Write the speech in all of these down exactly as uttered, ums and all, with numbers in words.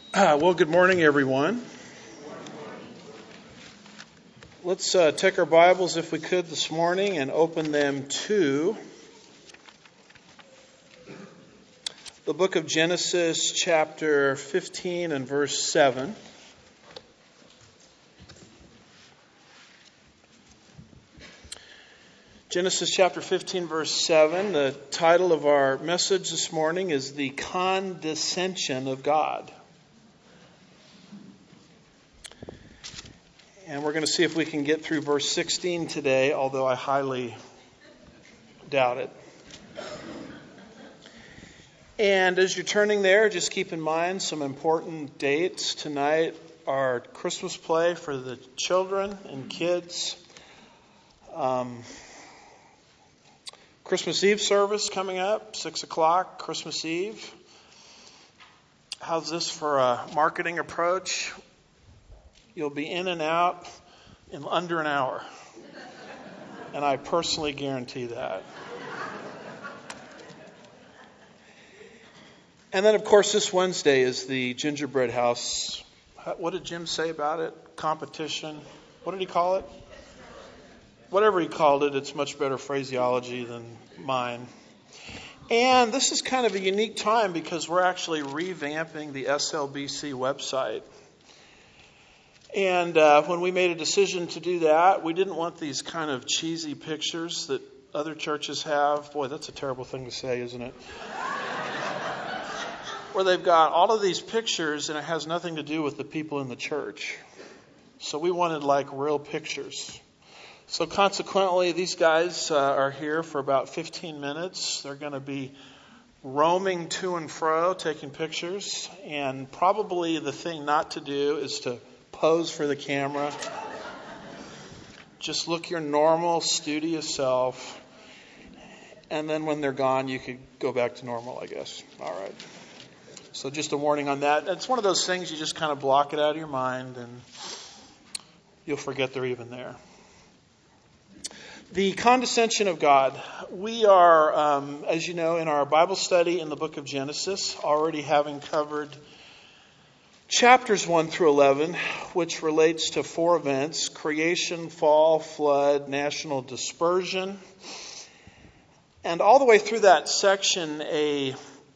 Uh, well, good morning, everyone. Let's uh, take our Bibles, if we could, this morning and open them to the book of Genesis, chapter fifteen and verse seven. Genesis chapter fifteen, verse seven. The title of our message this morning is The Condescension of God. And we're going to see if we can get through verse sixteen today, although I highly doubt it. And as you're turning there, just keep in mind some important dates. Tonight, our Christmas play for the children and kids. Um, Christmas Eve service coming up, six o'clock, Christmas Eve. How's this for a marketing approach? You'll be in and out in under an hour. And I personally guarantee that. And then, of course, this Wednesday is the Gingerbread House. What did Jim say about it? Competition. What did he call it? Whatever he called it, it's much better phraseology than mine. And this is kind of a unique time because we're actually revamping the S L B C website. And uh, when we made a decision to do that, we didn't want these kind of cheesy pictures that other churches have. Boy, that's a terrible thing to say, isn't it? Where they've got all of these pictures and it has nothing to do with the people in the church. So we wanted like real pictures. So consequently, these guys uh, are here for about fifteen minutes. They're going to be roaming to and fro, taking pictures. And probably the thing not to do is to pose for the camera. Just look your normal, studious self. And then when they're gone, you could go back to normal, I guess. All right. So just a warning on that. It's one of those things you just kind of block it out of your mind and you'll forget they're even there. The condescension of God. We are, um, as you know, in our Bible study in the book of Genesis, already having covered chapters one through eleven, which relates to four events: creation, fall, flood, national dispersion. And all the way through that section, a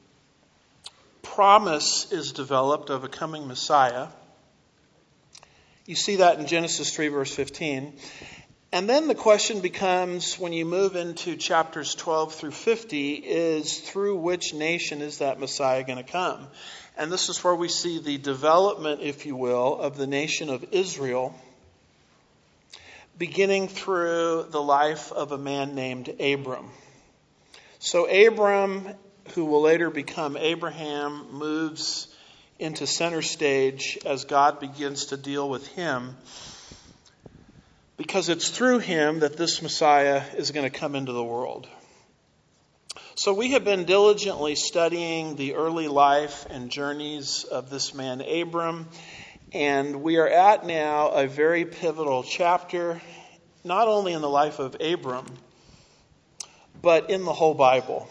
promise is developed of a coming Messiah. You see that in Genesis three, verse fifteen. And then the question becomes, when you move into chapters twelve through fifty, is through which nation is that Messiah going to come? And this is where we see the development, if you will, of the nation of Israel, beginning through the life of a man named Abram. So Abram, who will later become Abraham, moves into center stage as God begins to deal with him, because it's through him that this Messiah is going to come into the world. So we have been diligently studying the early life and journeys of this man Abram, and we are at now a very pivotal chapter, not only in the life of Abram, but in the whole Bible.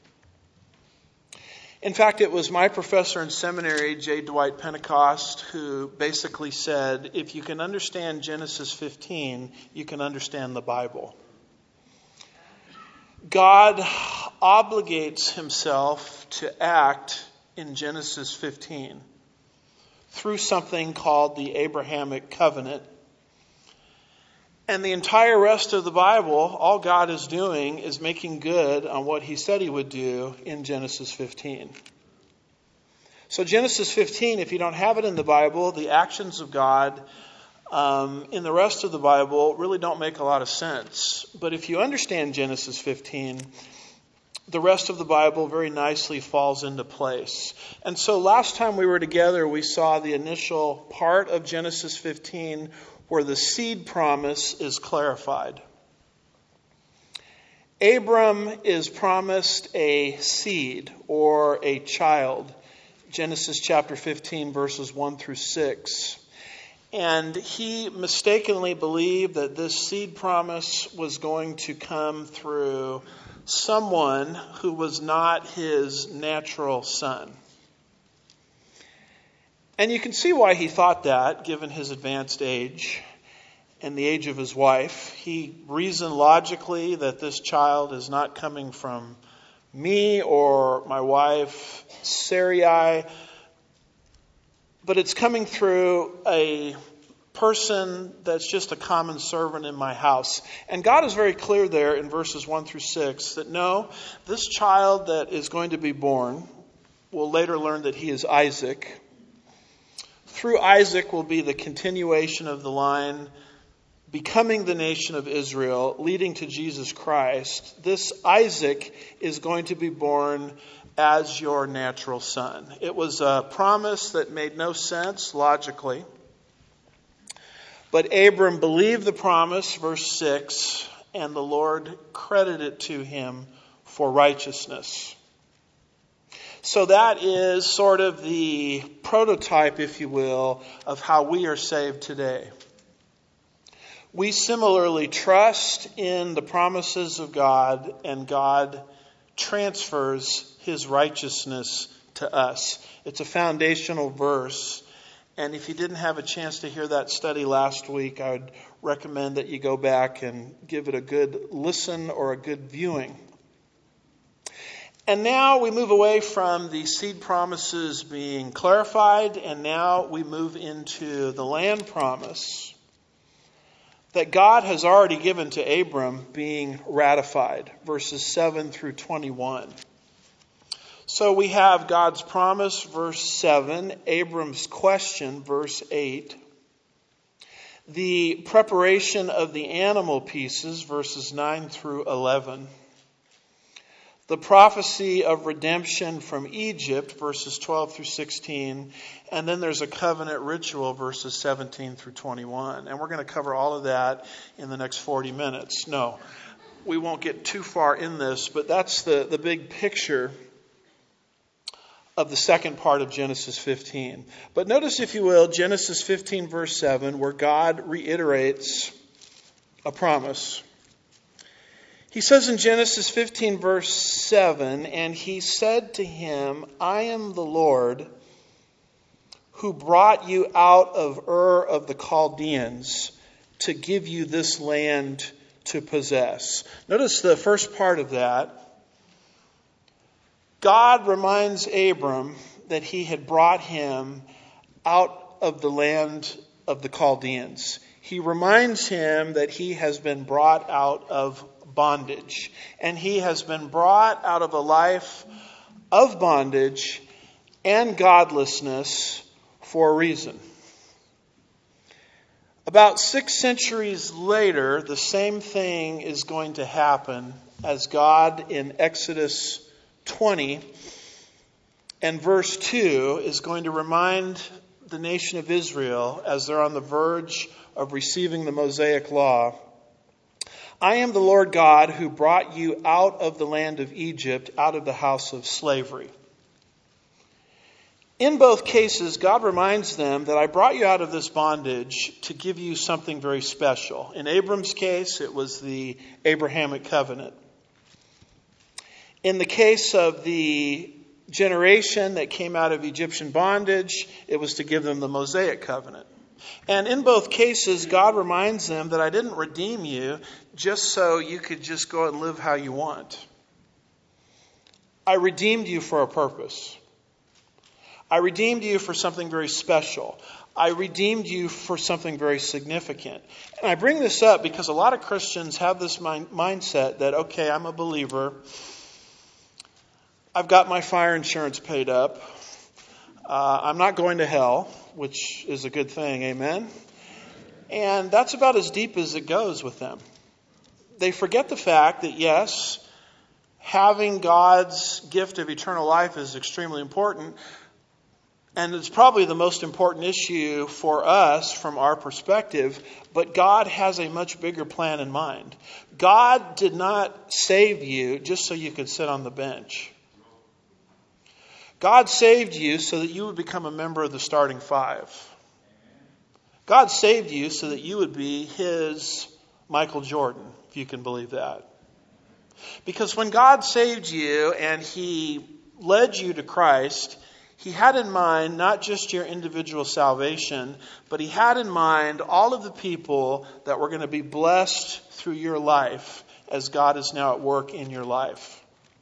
In fact, it was my professor in seminary, J. Dwight Pentecost, who basically said, if you can understand Genesis fifteen, you can understand the Bible. God obligates himself to act in Genesis fifteen through something called the Abrahamic covenant. And the entire rest of the Bible, all God is doing is making good on what he said he would do in Genesis fifteen. So Genesis fifteen, if you don't have it in the Bible, the actions of God um, in the rest of the Bible really don't make a lot of sense. But if you understand Genesis fifteen, the rest of the Bible very nicely falls into place. And so last time we were together, we saw the initial part of Genesis fifteen where the seed promise is clarified. Abram is promised a seed or a child. Genesis chapter fifteen, verses one through six. And he mistakenly believed that this seed promise was going to come through someone who was not his natural son. And you can see why he thought that, given his advanced age and the age of his wife. He reasoned logically that this child is not coming from me or my wife, Sarai, but it's coming through a person that's just a common servant in my house. And God is very clear there in verses one through six that no, this child that is going to be born, we'll later learn that he is Isaac. Through Isaac will be the continuation of the line, becoming the nation of Israel, leading to Jesus Christ. This Isaac is going to be born as your natural son. It was a promise that made no sense logically. But Abram believed the promise, verse six, and the Lord credited it to him for righteousness. So that is sort of the prototype, if you will, of how we are saved today. We similarly trust in the promises of God, and God transfers his righteousness to us. It's a foundational verse. And if you didn't have a chance to hear that study last week, I would recommend that you go back and give it a good listen or a good viewing. And now we move away from the seed promises being clarified, and now we move into the land promise that God has already given to Abram being ratified, verses seven through twenty-one. So we have God's promise, verse seven, Abram's question, verse eight, the preparation of the animal pieces, verses nine through eleven, the prophecy of redemption from Egypt, verses twelve through sixteen, and then there's a covenant ritual, verses seventeen through twenty-one. And we're going to cover all of that in the next forty minutes. No, we won't get too far in this, but that's the, the big picture of the second part of Genesis fifteen. But notice, if you will, Genesis fifteen, verse seven, where God reiterates a promise. He says in Genesis fifteen, verse seven, and he said to him, I am the Lord who brought you out of Ur of the Chaldeans to give you this land to possess. Notice the first part of that. God reminds Abram that he had brought him out of the land of the Chaldeans. He reminds him that he has been brought out of bondage. And he has been brought out of a life of bondage and godlessness for a reason. About six centuries later, the same thing is going to happen as God in Exodus twenty and verse two is going to remind the nation of Israel, as they're on the verge of receiving the Mosaic law, I am the Lord God who brought you out of the land of Egypt, out of the house of slavery. In both cases, God reminds them that I brought you out of this bondage to give you something very special. In Abram's case, it was the Abrahamic covenant. In the case of the generation that came out of Egyptian bondage, it was to give them the Mosaic covenant. And in both cases, God reminds them that I didn't redeem you just so you could just go and live how you want. I redeemed you for a purpose. I redeemed you for something very special. I redeemed you for something very significant. And I bring this up because a lot of Christians have this mind- mindset that, okay, I'm a believer. I've got my fire insurance paid up. Uh, I'm not going to hell, which is a good thing, amen? And that's about as deep as it goes with them. They forget the fact that, yes, having God's gift of eternal life is extremely important. And it's probably the most important issue for us from our perspective. But God has a much bigger plan in mind. God did not save you just so you could sit on the bench. God saved you so that you would become a member of the starting five. God saved you so that you would be his Michael Jordan, if you can believe that. Because when God saved you and he led you to Christ, He had in mind not just your individual salvation, but he had in mind all of the people that were going to be blessed through your life as God is now at work in your life.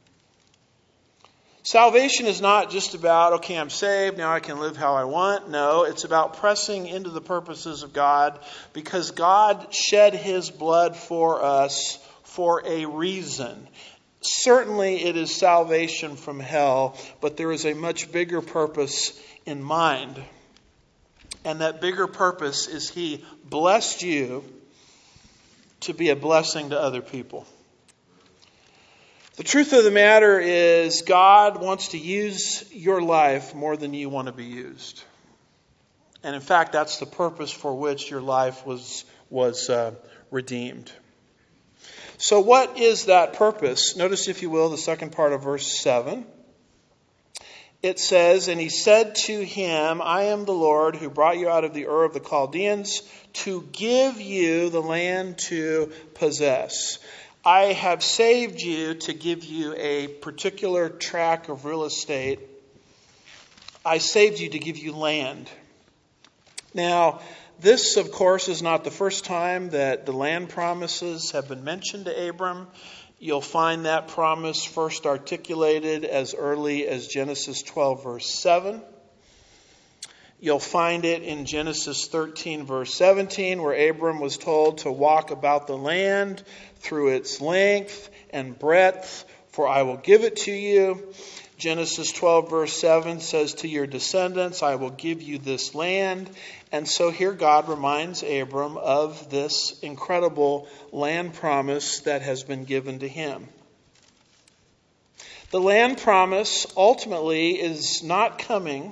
Salvation is not just about, okay, I'm saved, now I can live how I want. No, it's about pressing into the purposes of God because God shed his blood for us for a reason. Certainly it is salvation from hell, but there is a much bigger purpose in mind. And that bigger purpose is he blessed you to be a blessing to other people. The truth of the matter is God wants to use your life more than you want to be used. And in fact, that's the purpose for which your life was, was uh, redeemed. So what is that purpose? Notice, if you will, the second part of verse seven. It says, and he said to him, I am the Lord who brought you out of the Ur of the Chaldeans to give you the land to possess. I have saved you to give you a particular tract of real estate. I saved you to give you land. Now, this, of course, is not the first time that the land promises have been mentioned to Abram. You'll find that promise first articulated as early as Genesis twelve, verse seven. You'll find it in Genesis thirteen, verse seventeen, where Abram was told to walk about the land through its length and breadth, for I will give it to you. Genesis twelve, verse seven says, to your descendants, I will give you this land. And so here God reminds Abram of this incredible land promise that has been given to him. The land promise ultimately is not coming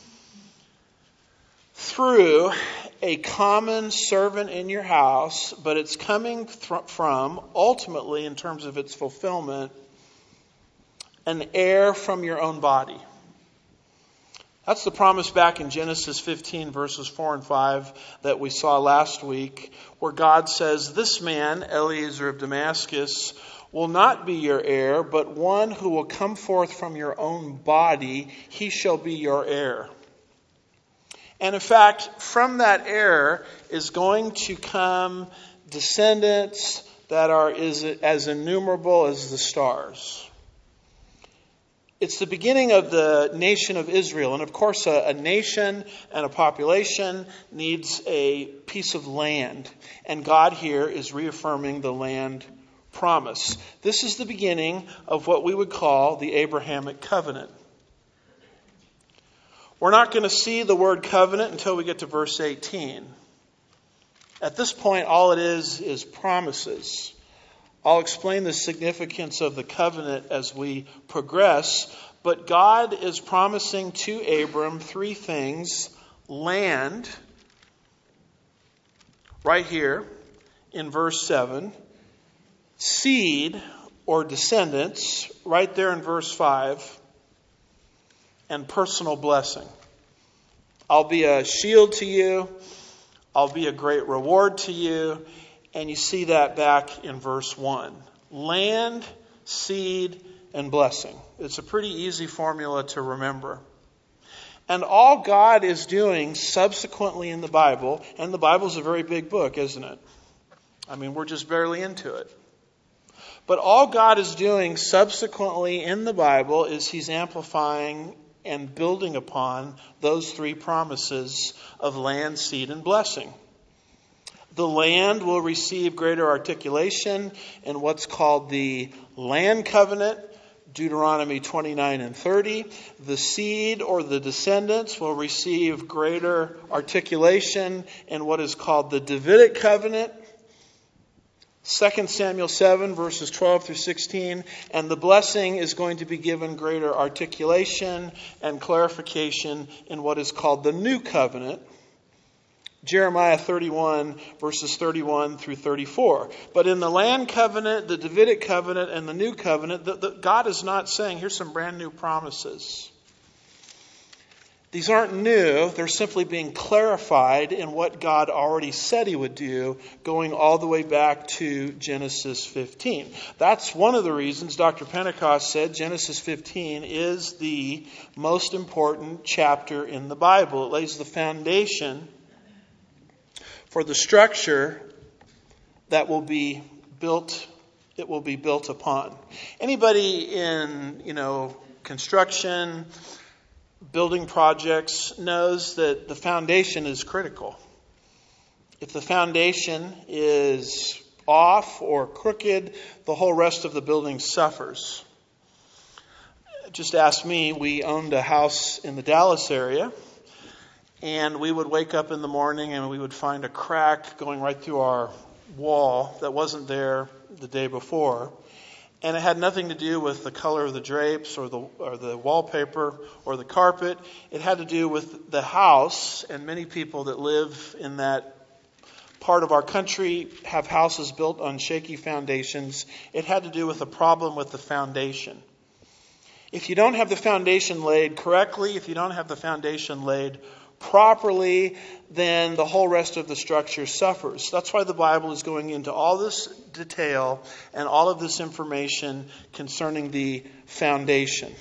through a common servant in your house, but it's coming th- from, ultimately, in terms of its fulfillment, an heir from your own body. That's the promise back in Genesis fifteen, verses four and five that we saw last week, where God says, this man, Eliezer of Damascus, will not be your heir, but one who will come forth from your own body, he shall be your heir. And in fact, from that heir is going to come descendants that are as innumerable as the stars. It's the beginning of the nation of Israel. And of course, a, a nation and a population needs a piece of land. And God here is reaffirming the land promise. This is the beginning of what we would call the Abrahamic covenant. We're not going to see the word covenant until we get to verse eighteen. At this point, all it is is promises. I'll explain the significance of the covenant as we progress, but God is promising to Abram three things. Land, right here in verse seven. Seed or descendants, right there in verse five. And personal blessing. I'll be a shield to you. I'll be a great reward to you. And you see that back in verse one. Land, seed, and blessing. It's a pretty easy formula to remember. And all God is doing subsequently in the Bible, and the Bible's a very big book, isn't it? I mean, we're just barely into it. But all God is doing subsequently in the Bible is he's amplifying and building upon those three promises of land, seed, and blessing. The land will receive greater articulation in what's called the land covenant, Deuteronomy twenty-nine and thirty. The seed or the descendants will receive greater articulation in what is called the Davidic covenant, Second Samuel seven, verses twelve through sixteen. And the blessing is going to be given greater articulation and clarification in what is called the new covenant, Jeremiah thirty-one, verses thirty-one through thirty-four. But in the land covenant, the Davidic covenant, and the new covenant, the, the, God is not saying, here's some brand new promises. These aren't new. They're simply being clarified in what God already said he would do, going all the way back to Genesis fifteen. That's one of the reasons Doctor Pentecost said Genesis fifteen is the most important chapter in the Bible. It lays the foundation for the structure that will be built, it will be built upon. Anybody in, you know, construction, building projects knows that the foundation is critical. If the foundation is off or crooked, the whole rest of the building suffers. Just ask me, we owned a house in the Dallas area, and we would wake up in the morning and we would find a crack going right through our wall that wasn't there the day before. And it had nothing to do with the color of the drapes or the or the wallpaper or the carpet. It had to do with the house, and many people that live in that part of our country have houses built on shaky foundations. It had to do with a problem with the foundation. If you don't have the foundation laid correctly, if you don't have the foundation laid properly, then the whole rest of the structure suffers. That's why the Bible is going into all this detail and all of this information concerning the foundation.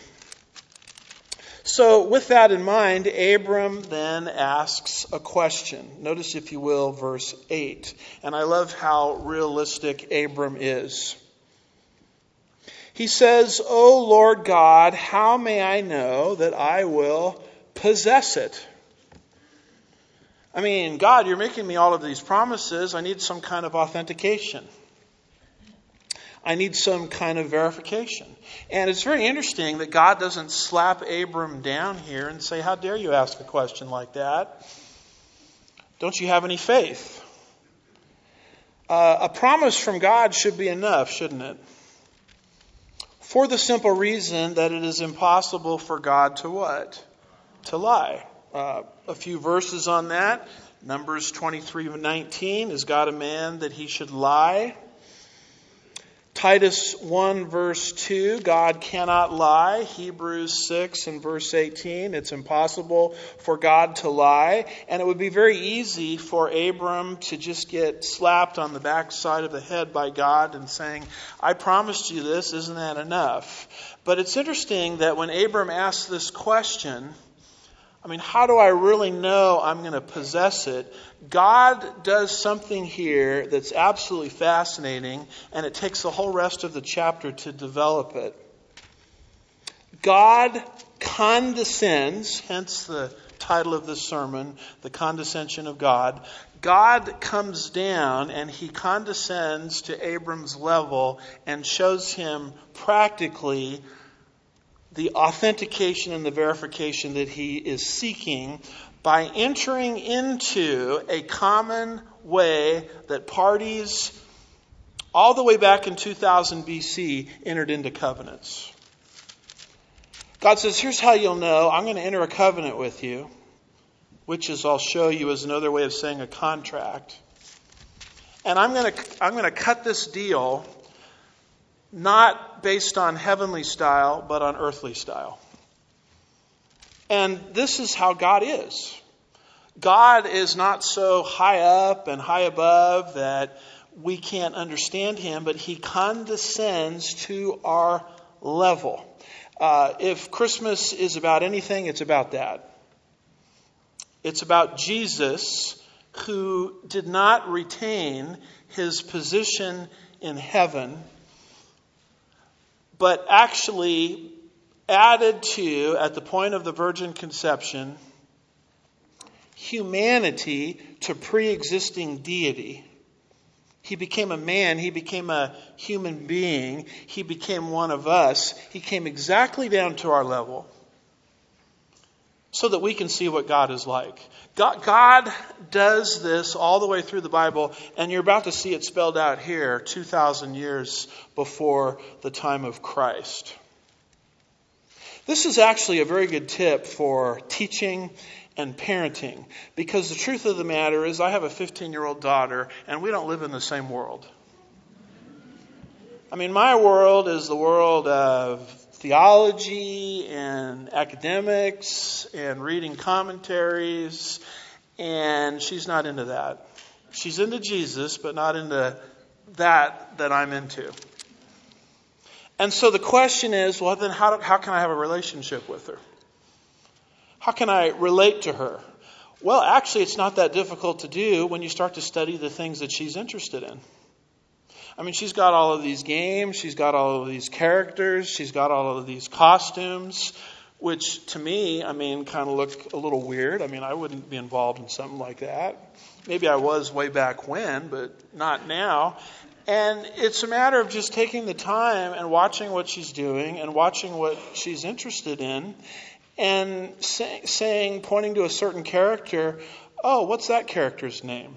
So with that in mind, Abram then asks a question. Notice, if you will, verse eight. And I love how realistic Abram is. He says, "O Lord God, how may I know that I will possess it?" I mean, God, you're making me all of these promises. I need some kind of authentication. I need some kind of verification. And it's very interesting that God doesn't slap Abram down here and say, "How dare you ask a question like that? Don't you have any faith?" Uh, a promise from God should be enough, shouldn't it? For the simple reason that it is impossible for God to what? To lie. Uh, a few verses on that. Numbers twenty-three nineteen, is God a man that he should lie? Titus one verse two, God cannot lie. Hebrews six and verse eighteen, it's impossible for God to lie. And it would be very easy for Abram to just get slapped on the backside of the head by God and saying, "I promised you this, isn't that enough?" But it's interesting that when Abram asks this question, I mean, how do I really know I'm going to possess it? God does something here that's absolutely fascinating, and it takes the whole rest of the chapter to develop it. God condescends, hence the title of this sermon, The Condescension of God. God comes down and he condescends to Abram's level and shows him practically the authentication and the verification that he is seeking by entering into a common way that parties all the way back in two thousand B C entered into covenants. God says, here's how you'll know. I'm going to enter a covenant with you, which is, I'll show you, is another way of saying a contract. And I'm going to I'm going to cut this deal not based on heavenly style, but on earthly style. And this is how God is. God is not so high up and high above that we can't understand him, but he condescends to our level. Uh, if Christmas is about anything, it's about that. It's about Jesus, who did not retain his position in heaven, but actually added to, at the point of the virgin conception, humanity to pre-existing deity. He became a man. He became a human being. He became one of us. He came exactly down to our level so that we can see what God is like. God, God does this all the way through the Bible, and you're about to see it spelled out here two thousand years before the time of Christ. This is actually a very good tip for teaching and parenting, because the truth of the matter is I have a fifteen-year-old daughter, and we don't live in the same world. I mean, my world is the world of theology and academics and reading commentaries, and she's not into that. She's into Jesus, but not into that that I'm into. And so the question is, well, then how, do, how can I have a relationship with her? How can I relate to her? Well, actually, it's not that difficult to do when you start to study the things that she's interested in. I mean, she's got all of these games, she's got all of these characters, she's got all of these costumes, which to me, I mean, kind of look a little weird. I mean, I wouldn't be involved in something like that. Maybe I was way back when, but not now. And it's a matter of just taking the time and watching what she's doing and watching what she's interested in and say, saying, pointing to a certain character, oh, what's that character's name?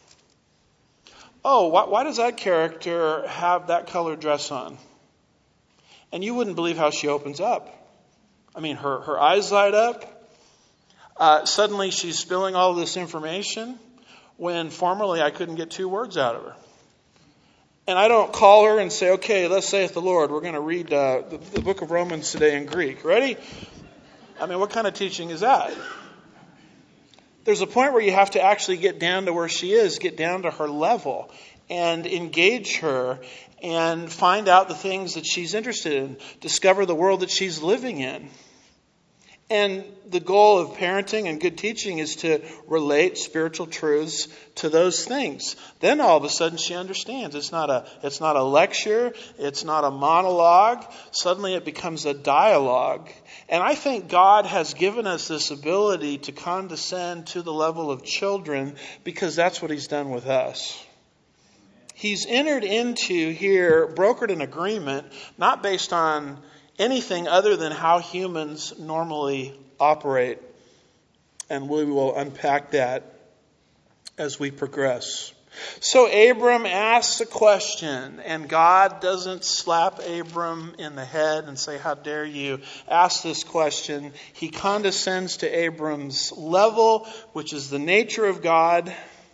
Oh, why, why does that character have that colored dress on? And you wouldn't believe how she opens up. I mean, her, her eyes light up. Uh, suddenly she's spilling all this information when formerly I couldn't get two words out of her. And I don't call her and say, okay, thus saith the Lord. We're going to read uh, the, the book of Romans today in Greek. Ready? I mean, what kind of teaching is that? There's a point where you have to actually get down to where she is, get down to her level, and engage her and find out the things that she's interested in, discover the world that she's living in. And the goal of parenting and good teaching is to relate spiritual truths to those things. Then all of a sudden she understands. It's not a, it's not a lecture. It's not a monologue. Suddenly it becomes a dialogue. And I think God has given us this ability to condescend to the level of children because that's what He's done with us. He's entered into here, brokered an agreement, not based on anything other than how humans normally operate. And we will unpack that as we progress. So Abram asks a question, and God doesn't slap Abram in the head and say, how dare you ask this question. He condescends to Abram's level, which is the nature of God.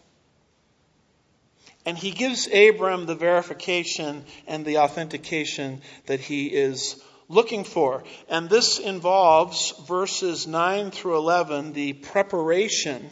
And he gives Abram the verification and the authentication that he is looking for. And this involves verses nine through eleven, the preparation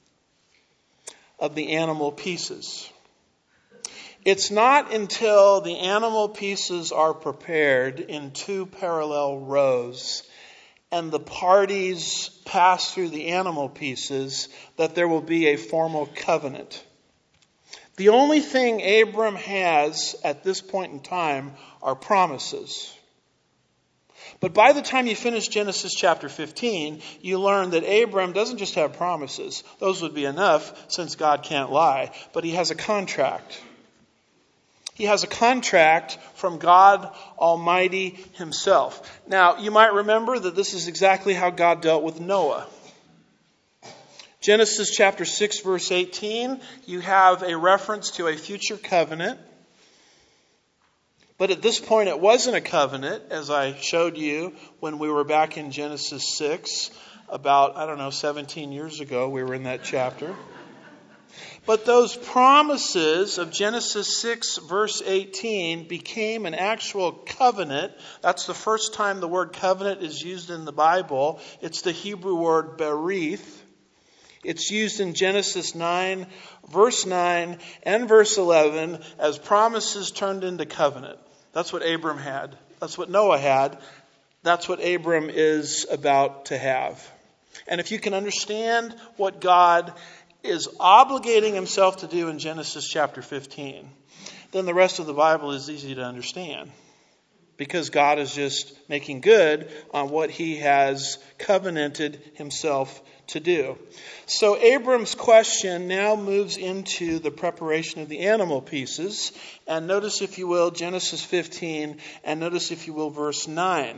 of the animal pieces. It's not until the animal pieces are prepared in two parallel rows and the parties pass through the animal pieces that there will be a formal covenant. The only thing Abram has at this point in time are promises. But by the time you finish Genesis chapter fifteen, you learn that Abram doesn't just have promises. Those would be enough since God can't lie. But he has a contract. He has a contract from God Almighty Himself. Now, you might remember that this is exactly how God dealt with Noah. Genesis chapter six, verse eighteen, you have a reference to a future covenant. But at this point, it wasn't a covenant, as I showed you when we were back in Genesis six, about, I don't know, seventeen years ago, we were in that chapter. But those promises of Genesis six, verse eighteen, became an actual covenant. That's the first time the word covenant is used in the Bible. It's the Hebrew word berith. It's used in Genesis nine, verse nine, and verse eleven as promises turned into covenant. That's what Abram had. That's what Noah had. That's what Abram is about to have. And if you can understand what God is obligating Himself to do in Genesis chapter fifteen, then the rest of the Bible is easy to understand. Because God is just making good on what He has covenanted Himself to do. So Abram's question now moves into the preparation of the animal pieces. And notice, if you will, Genesis fifteen, and notice, if you will, verse nine.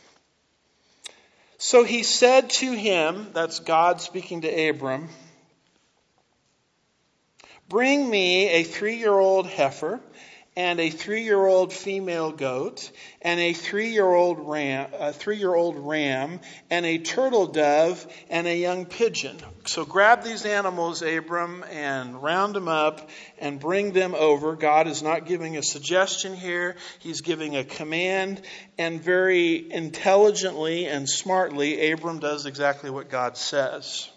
So he said to him, that's God speaking to Abram, bring me a three-year-old heifer, and a three-year-old female goat, and a three-year-old ram, a three-year-old ram, and a turtle dove, and a young pigeon. So grab these animals, Abram, and round them up and bring them over. God is not giving a suggestion here. He's giving a command, and very intelligently and smartly, Abram does exactly what God says.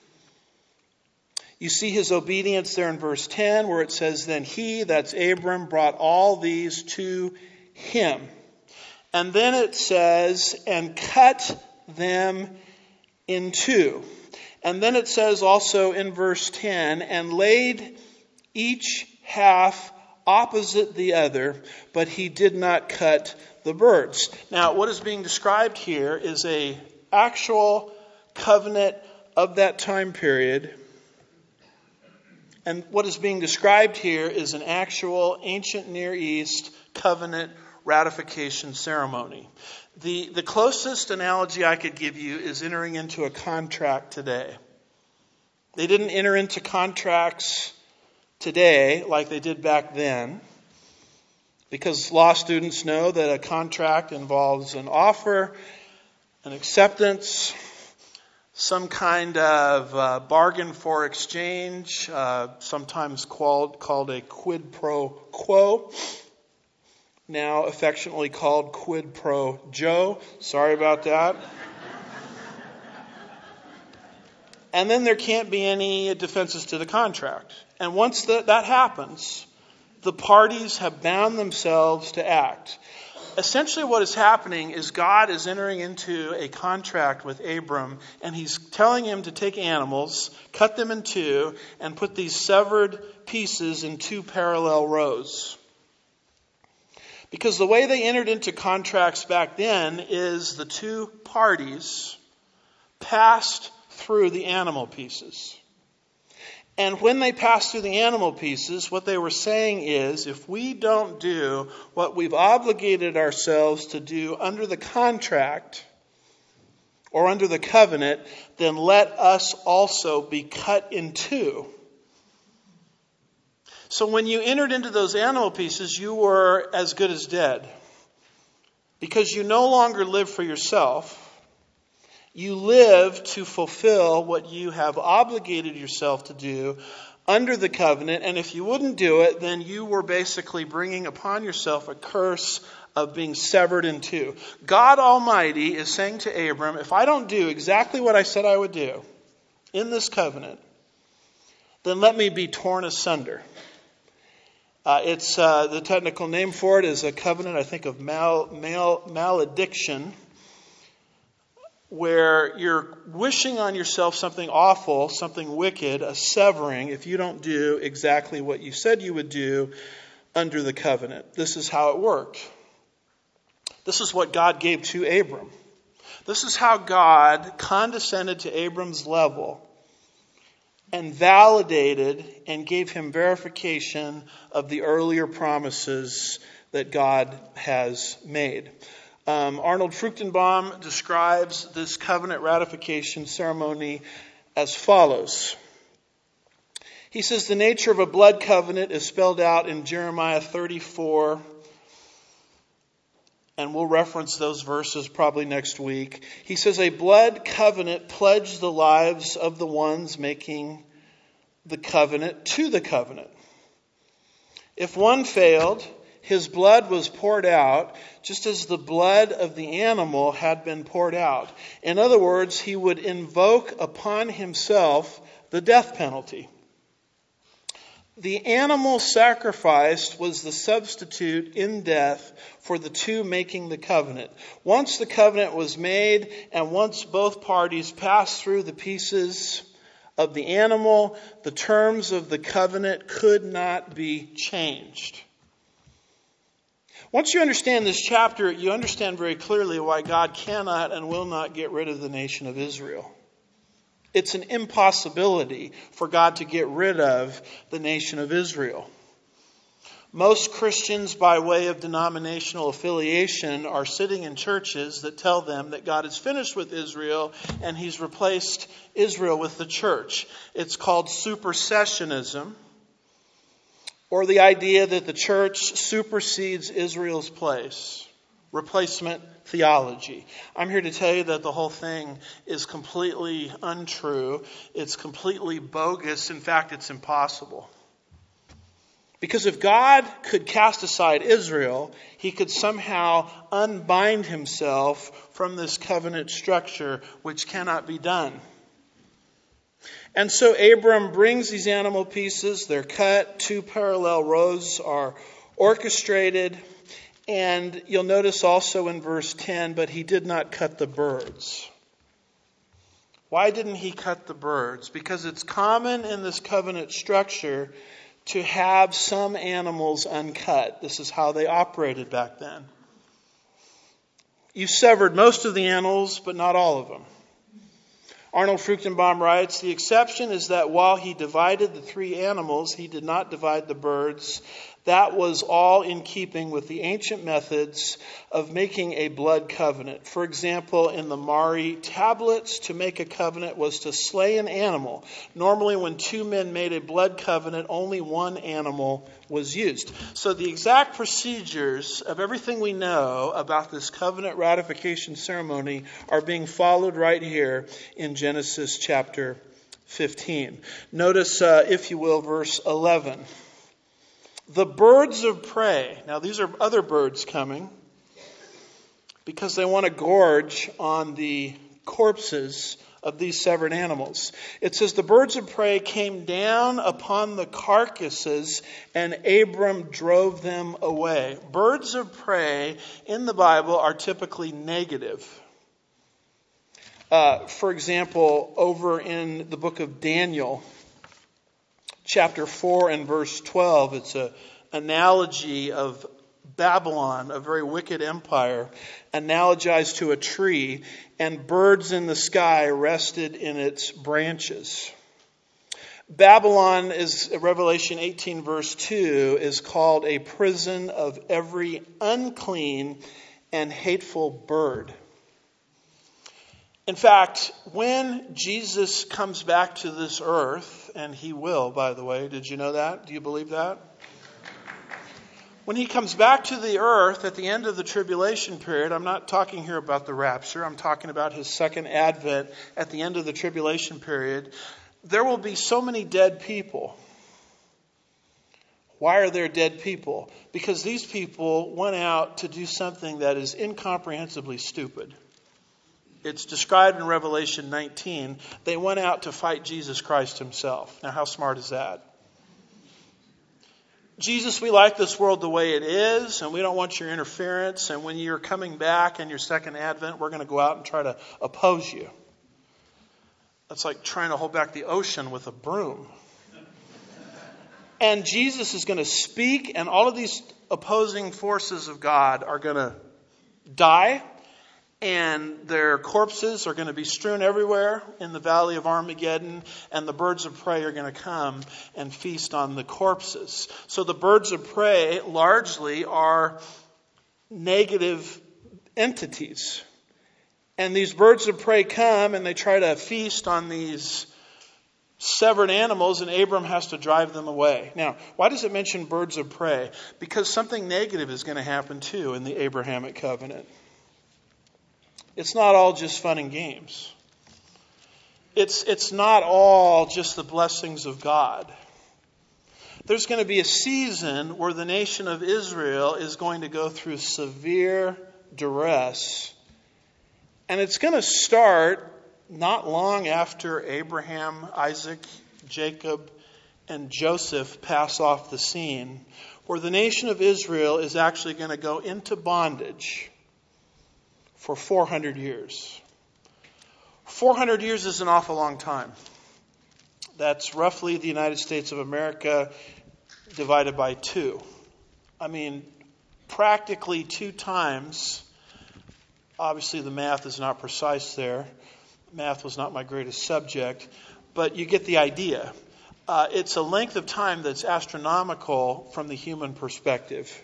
You see his obedience there in verse ten, where it says, then he, that's Abram, brought all these to him. And then it says, and cut them in two. And then it says also in verse ten, and laid each half opposite the other, but he did not cut the birds. Now, what is being described here is a actual covenant of that time period. And what is being described here is an actual ancient Near East covenant ratification ceremony. The, the closest analogy I could give you is entering into a contract today. They didn't enter into contracts today like they did back then, because law students know that a contract involves an offer, an acceptance, some kind of uh, bargain for exchange, uh, sometimes called, called a quid pro quo, now affectionately called quid pro Joe. Sorry about that. And then there can't be any defenses to the contract. And once that, that happens, the parties have bound themselves to act. Essentially what is happening is God is entering into a contract with Abram, and he's telling him to take animals, cut them in two, and put these severed pieces in two parallel rows. Because the way they entered into contracts back then is the two parties passed through the animal pieces. And when they passed through the animal pieces, what they were saying is, if we don't do what we've obligated ourselves to do under the contract or under the covenant, then let us also be cut in two. So when you entered into those animal pieces, you were as good as dead. Because you no longer live for yourself. You live to fulfill what you have obligated yourself to do under the covenant. And if you wouldn't do it, then you were basically bringing upon yourself a curse of being severed in two. God Almighty is saying to Abram, if I don't do exactly what I said I would do in this covenant, then let me be torn asunder. Uh, it's uh, the technical name for it is a covenant, I think, of mal, mal, malediction, where you're wishing on yourself something awful, something wicked, a severing, if you don't do exactly what you said you would do under the covenant. This is how it worked. This is what God gave to Abram. This is how God condescended to Abram's level and validated and gave him verification of the earlier promises that God has made. Um, Arnold Fruchtenbaum describes this covenant ratification ceremony as follows. He says the nature of a blood covenant is spelled out in Jeremiah thirty-four, and we'll reference those verses probably next week. He says a blood covenant pledged the lives of the ones making the covenant to the covenant. If one failed, his blood was poured out, just as the blood of the animal had been poured out. In other words, he would invoke upon himself the death penalty. The animal sacrificed was the substitute in death for the two making the covenant. Once the covenant was made, and once both parties passed through the pieces of the animal, the terms of the covenant could not be changed. Once you understand this chapter, you understand very clearly why God cannot and will not get rid of the nation of Israel. It's an impossibility for God to get rid of the nation of Israel. Most Christians, by way of denominational affiliation, are sitting in churches that tell them that God is finished with Israel and He's replaced Israel with the church. It's called supersessionism. or the idea that the church supersedes Israel's place. Replacement theology. I'm here to tell you that the whole thing is completely untrue. It's completely bogus. In fact, it's impossible. Because if God could cast aside Israel, he could somehow unbind himself from this covenant structure, which cannot be done. And so Abram brings these animal pieces. They're cut. Two parallel rows are orchestrated. And you'll notice also in verse ten, but he did not cut the birds. Why didn't he cut the birds? Because it's common in this covenant structure to have some animals uncut. This is how they operated back then. You severed most of the animals, but not all of them. Arnold Fruchtenbaum writes, the exception is that while he divided the three animals, he did not divide the birds. That was all in keeping with the ancient methods of making a blood covenant. For example, in the Mari tablets, to make a covenant was to slay an animal. Normally, when two men made a blood covenant, only one animal was used. So the exact procedures of everything we know about this covenant ratification ceremony are being followed right here in Genesis chapter fifteen. Notice, uh, if you will, verse eleven. The birds of prey. Now, these are other birds coming because they want to gorge on the corpses of these severed animals. It says, the birds of prey came down upon the carcasses, and Abram drove them away. Birds of prey in the Bible are typically negative. Uh, for example, over in the book of Daniel, chapter four and verse twelve, it's an analogy of Babylon, a very wicked empire, analogized to a tree, and birds in the sky rested in its branches. Babylon is, Revelation eighteen verse two, is called a prison of every unclean and hateful bird. In fact, when Jesus comes back to this earth, and he will, by the way, did you know that? Do you believe that? When he comes back to the earth at the end of the tribulation period, I'm not talking here about the rapture, I'm talking about his second advent at the end of the tribulation period, there will be so many dead people. Why are there dead people? Because these people went out to do something that is incomprehensibly stupid. It's described in Revelation nineteen. They went out to fight Jesus Christ himself. Now, how smart is that? Jesus, we like this world the way it is, and we don't want your interference. And when you're coming back in your second advent, we're going to go out and try to oppose you. That's like trying to hold back the ocean with a broom. And Jesus is going to speak, and all of these opposing forces of God are going to die. And their corpses are going to be strewn everywhere in the valley of Armageddon. And the birds of prey are going to come and feast on the corpses. So the birds of prey largely are negative entities. And these birds of prey come and they try to feast on these severed animals, and Abram has to drive them away. Now, why does it mention birds of prey? Because something negative is going to happen too in the Abrahamic covenant. It's not all just fun and games. It's, it's not all just the blessings of God. There's going to be a season where the nation of Israel is going to go through severe duress. And it's going to start not long after Abraham, Isaac, Jacob, and Joseph pass off the scene, where the nation of Israel is actually going to go into bondage for four hundred years. four hundred years is an awful long time. That's roughly the United States of America divided by two. I mean, practically two times. Obviously, the math is not precise there. Math was not my greatest subject. But you get the idea. Uh, it's a length of time that's astronomical from the human perspective.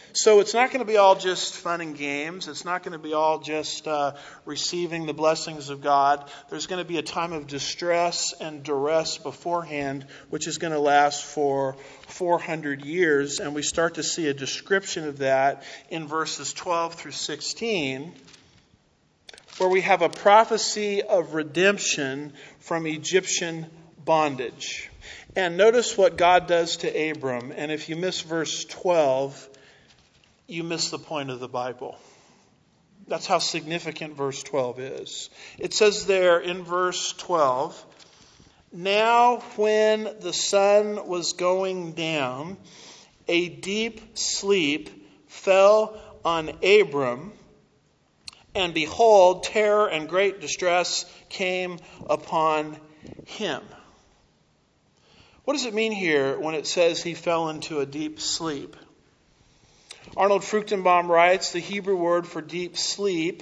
So it's not going to be all just fun and games. It's not going to be all just uh, receiving the blessings of God. There's going to be a time of distress and duress beforehand, which is going to last for four hundred years. And we start to see a description of that in verses twelve through sixteen, where we have a prophecy of redemption from Egyptian bondage. And notice what God does to Abram. And if you miss verse twelve, you miss the point of the Bible. That's how significant verse twelve is. It says there in verse twelve, "Now when the sun was going down, a deep sleep fell on Abram, and behold, terror and great distress came upon him." What does it mean here when it says he fell into a deep sleep? Arnold Fruchtenbaum writes, the Hebrew word for deep sleep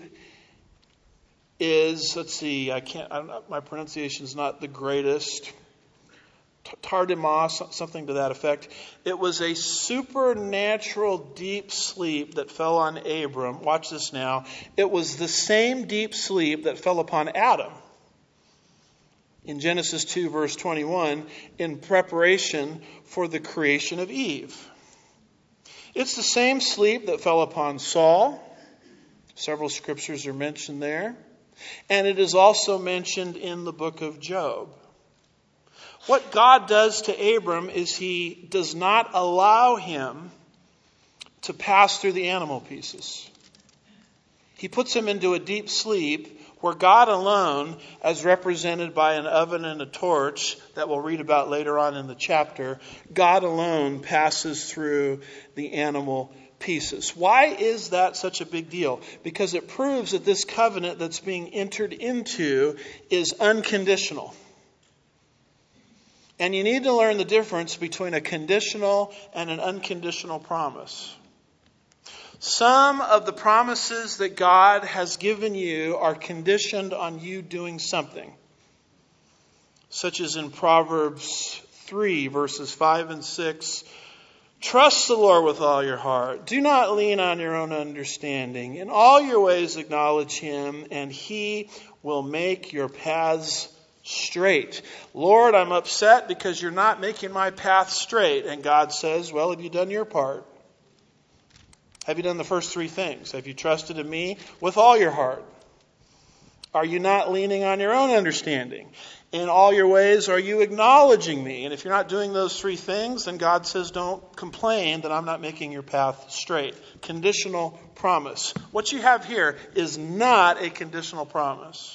is, let's see, I can't, I don't know, my pronunciation is not the greatest. Tardima, something to that effect. It was a supernatural deep sleep that fell on Abram. Watch this now. It was the same deep sleep that fell upon Adam in Genesis two, verse twenty-one, in preparation for the creation of Eve. It's the same sleep that fell upon Saul. Several scriptures are mentioned there. And it is also mentioned in the book of Job. What God does to Abram is he does not allow him to pass through the animal pieces. He puts him into a deep sleep where God alone, as represented by an oven and a torch that we'll read about later on in the chapter, God alone passes through the animal pieces. Why is that such a big deal? Because it proves that this covenant that's being entered into is unconditional. And you need to learn the difference between a conditional and an unconditional promise. Some of the promises that God has given you are conditioned on you doing something. Such as in Proverbs three, verses five and six. "Trust the Lord with all your heart. Do not lean on your own understanding. In all your ways acknowledge Him, and He will make your paths straight." Lord, I'm upset because you're not making my path straight. And God says, well, have you done your part? Have you done the first three things? Have you trusted in me with all your heart? Are you not leaning on your own understanding? In all your ways, are you acknowledging me? And if you're not doing those three things, then God says, don't complain that I'm not making your path straight. Conditional promise. What you have here is not a conditional promise.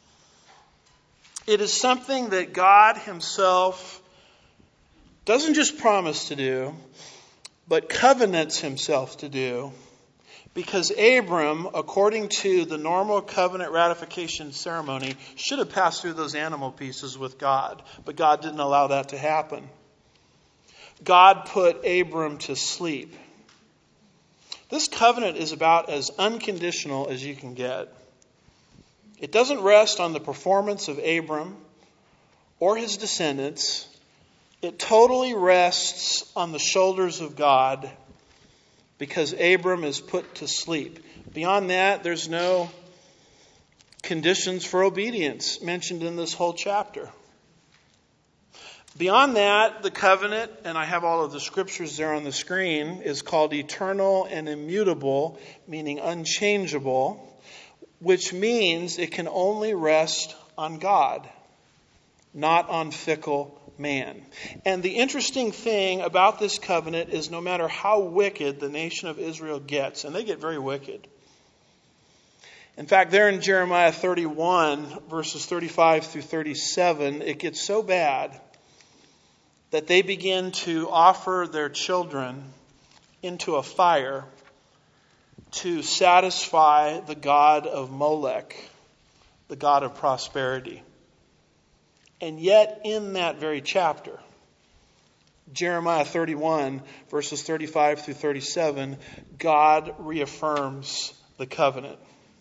It is something that God Himself doesn't just promise to do, but covenants Himself to do, because Abram, according to the normal covenant ratification ceremony, should have passed through those animal pieces with God, but God didn't allow that to happen. God put Abram to sleep. This covenant is about as unconditional as you can get. It doesn't rest on the performance of Abram or his descendants. It totally rests on the shoulders of God because Abram is put to sleep. Beyond that, there's no conditions for obedience mentioned in this whole chapter. Beyond that, the covenant, and I have all of the scriptures there on the screen, is called eternal and immutable, meaning unchangeable, which means it can only rest on God, not on fickle man. And the interesting thing about this covenant is no matter how wicked the nation of Israel gets, and they get very wicked. In fact, there in Jeremiah thirty-one, verses thirty-five through thirty-seven, it gets so bad that they begin to offer their children into a fire to satisfy the god of Molech, the god of prosperity. And yet in that very chapter, Jeremiah thirty-one, verses thirty-five through thirty-seven, God reaffirms the covenant.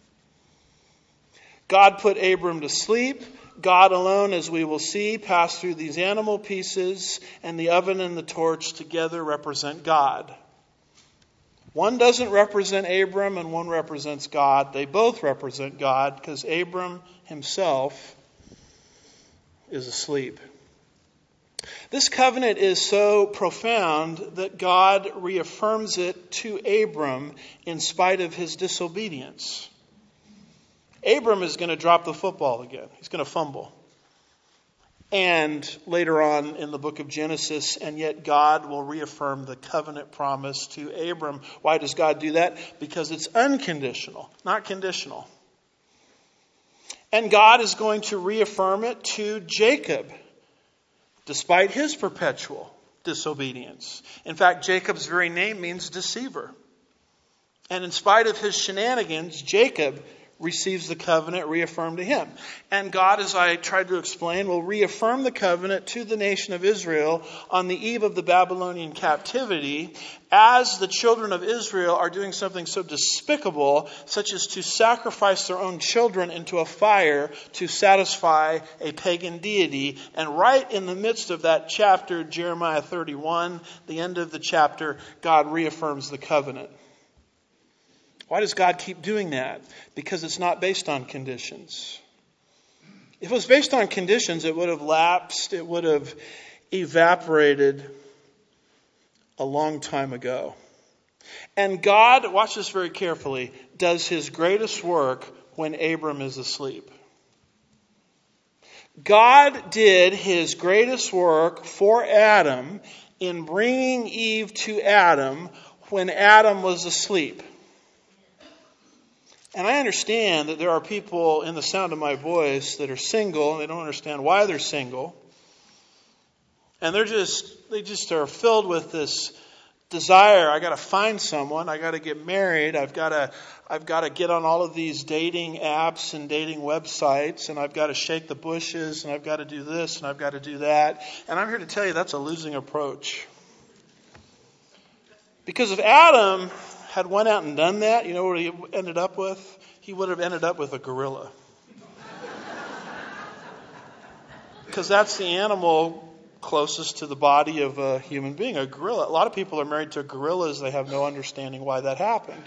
God put Abram to sleep. God alone, as we will see, passed through these animal pieces, and the oven and the torch together represent God. One doesn't represent Abram and one represents God. They both represent God because Abram himself is asleep. This covenant is so profound that God reaffirms it to Abram in spite of his disobedience. Abram is going to drop the football again. He's going to fumble. And later on in the book of Genesis, and yet God will reaffirm the covenant promise to Abram. Why does God do that? Because it's unconditional, not conditional. And God is going to reaffirm it to Jacob, despite his perpetual disobedience. In fact, Jacob's very name means deceiver. And in spite of his shenanigans, Jacob receives the covenant reaffirmed to him. And God, as I tried to explain, will reaffirm the covenant to the nation of Israel on the eve of the Babylonian captivity, as the children of Israel are doing something so despicable, such as to sacrifice their own children into a fire to satisfy a pagan deity. And right in the midst of that chapter, Jeremiah thirty-one, the end of the chapter, God reaffirms the covenant. Why does God keep doing that? Because it's not based on conditions. If it was based on conditions, it would have lapsed, it would have evaporated a long time ago. And God, watch this very carefully, does his greatest work when Abram is asleep. God did his greatest work for Adam in bringing Eve to Adam when Adam was asleep. And I understand that there are people in the sound of my voice that are single and they don't understand why they're single. And they're just, they just are filled with this desire. I got to find someone. I got to get married. I've got to, I've got to get on all of these dating apps and dating websites, and I've got to shake the bushes, and I've got to do this, and I've got to do that. And I'm here to tell you that's a losing approach. Because if Adam had went out and done that, you know what he ended up with? He would have ended up with a gorilla. Because that's the animal closest to the body of a human being, a gorilla. A lot of people are married to gorillas. They have no understanding why that happened.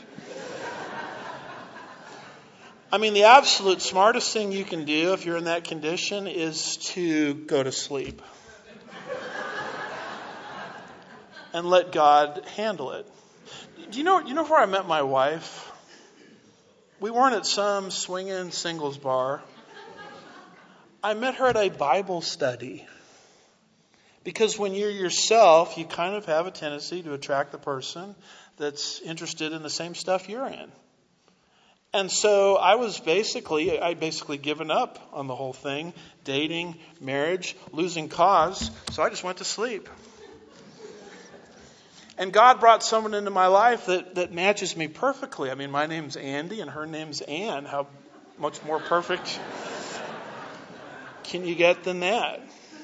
I mean, the absolute smartest thing you can do if you're in that condition is to go to sleep. And let God handle it. Do you know, you know where I met my wife? We weren't at some swinging singles bar. I met her at a Bible study. Because when you're yourself, you kind of have a tendency to attract the person that's interested in the same stuff you're in. And so I was basically, I basically given up on the whole thing. Dating, marriage, losing cause. So I just went to sleep. And God brought someone into my life that, that matches me perfectly. I mean, my name's Andy and her name's Ann. How much more perfect can you get than that?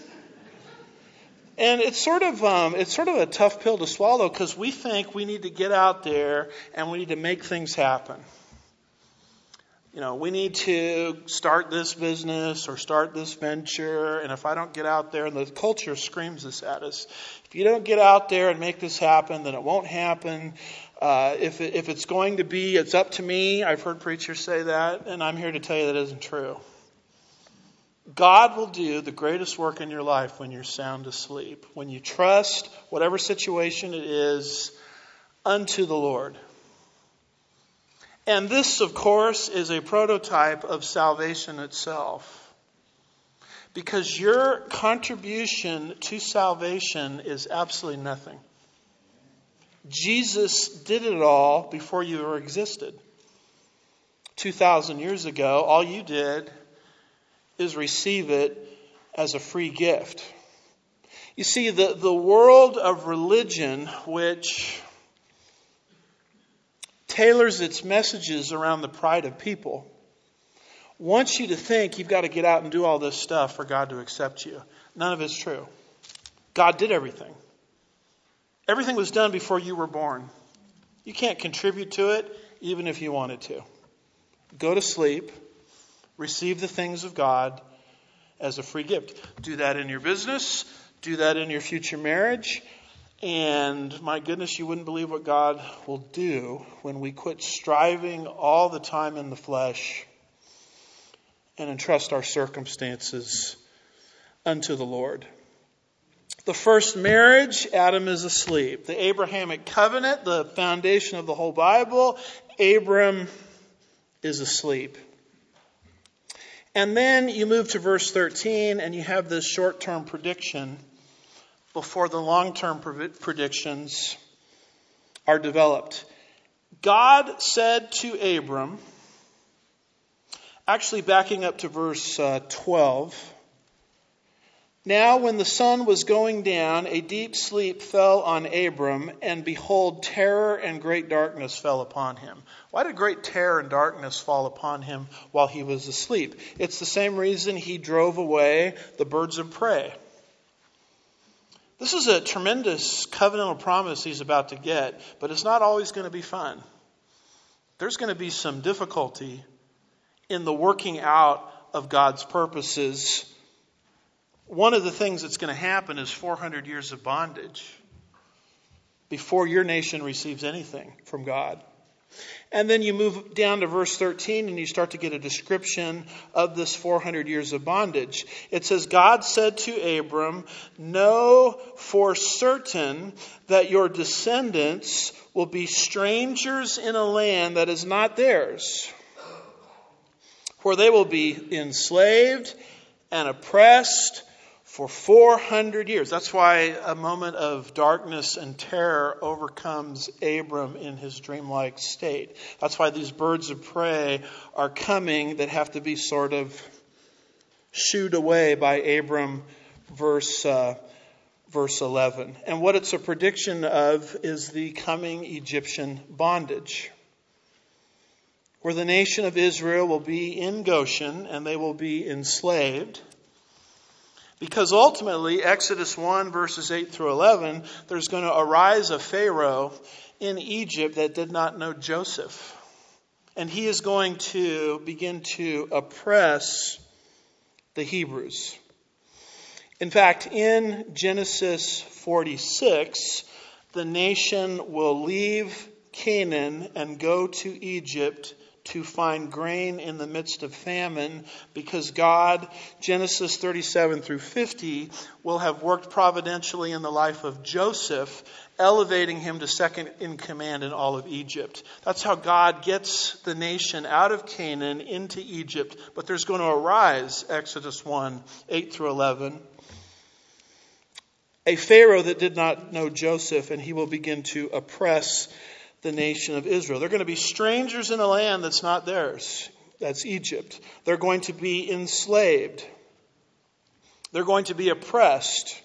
And it's sort of um, it's sort of a tough pill to swallow because we think we need to get out there and we need to make things happen. You know, we need to start this business or start this venture. And if I don't get out there, and the culture screams this at us, if you don't get out there and make this happen, then it won't happen. Uh, if it, if it's going to be, it's up to me. I've heard preachers say that, and I'm here to tell you that isn't true. God will do the greatest work in your life when you're sound asleep, when you trust whatever situation it is unto the Lord. And this, of course, is a prototype of salvation itself. Because your contribution to salvation is absolutely nothing. Jesus did it all before you ever existed. two thousand years ago, all you did is receive it as a free gift. You see, the, the world of religion, which tailors its messages around the pride of people, wants you to think you've got to get out and do all this stuff for God to accept you. None of it's true. God did everything. Everything was done before you were born. You can't contribute to it even if you wanted to. Go to sleep. Receive the things of God as a free gift. Do that in your business. Do that in your future marriage. And my goodness, you wouldn't believe what God will do when we quit striving all the time in the flesh and entrust our circumstances unto the Lord. The first marriage, Adam is asleep. The Abrahamic covenant, the foundation of the whole Bible, Abram is asleep. And then you move to verse thirteen and you have this short-term prediction before the long-term predictions are developed. God said to Abram, actually backing up to verse uh, twelve, now when the sun was going down, a deep sleep fell on Abram, and behold, terror and great darkness fell upon him. Why did great terror and darkness fall upon him while he was asleep? It's the same reason he drove away the birds of prey. This is a tremendous covenantal promise he's about to get, but it's not always going to be fun. There's going to be some difficulty in the working out of God's purposes. One of the things that's going to happen is four hundred years of bondage before your nation receives anything from God. And then you move down to verse thirteen and you start to get a description of this four hundred years of bondage. It says, God said to Abram, know for certain that your descendants will be strangers in a land that is not theirs, where they will be enslaved and oppressed for four hundred years. That's why a moment of darkness and terror overcomes Abram in his dreamlike state. That's why these birds of prey are coming that have to be sort of shooed away by Abram, verse, uh, verse eleven. And what it's a prediction of is the coming Egyptian bondage, where the nation of Israel will be in Goshen and they will be enslaved. Because ultimately, Exodus one, verses eight through eleven, there's going to arise a Pharaoh in Egypt that did not know Joseph. And he is going to begin to oppress the Hebrews. In fact, in Genesis forty-six, the nation will leave Canaan and go to Egypt to find grain in the midst of famine, because God, Genesis thirty-seven through fifty, will have worked providentially in the life of Joseph, elevating him to second in command in all of Egypt. That's how God gets the nation out of Canaan into Egypt. But there's going to arise, Exodus one, eight through eleven, a Pharaoh that did not know Joseph, and he will begin to oppress the nation of Israel. They're going to be strangers in a land that's not theirs. That's Egypt. They're going to be enslaved. They're going to be oppressed.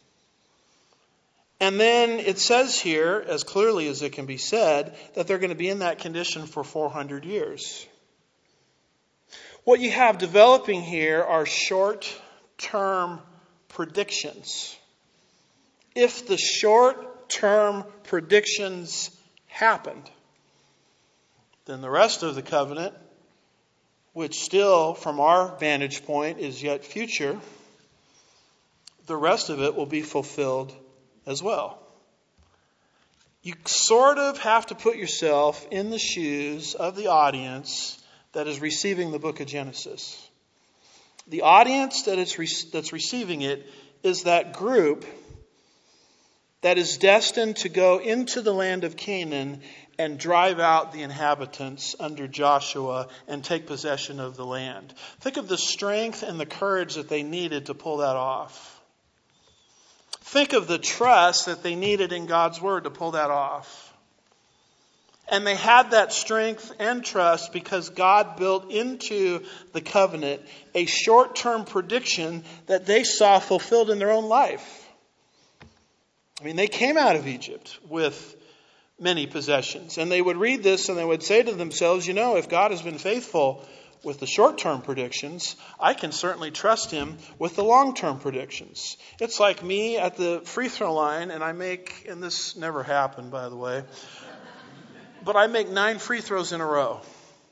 And then it says here, as clearly as it can be said, that they're going to be in that condition for four hundred years. What you have developing here are short-term predictions. If the short-term predictions happened, then the rest of the covenant, which still from our vantage point is yet future, the rest of it will be fulfilled as well. You sort of have to put yourself in the shoes of the audience that is receiving the book of Genesis. The audience that is re- that's receiving it is that group that is destined to go into the land of Canaan and drive out the inhabitants under Joshua and take possession of the land. Think of the strength and the courage that they needed to pull that off. Think of the trust that they needed in God's word to pull that off. And they had that strength and trust because God built into the covenant a short-term prediction that they saw fulfilled in their own life. I mean, they came out of Egypt with many possessions. And they would read this and they would say to themselves, you know, if God has been faithful with the short-term predictions, I can certainly trust him with the long-term predictions. It's like me at the free throw line and I make, and this never happened, by the way, but I make nine free throws in a row.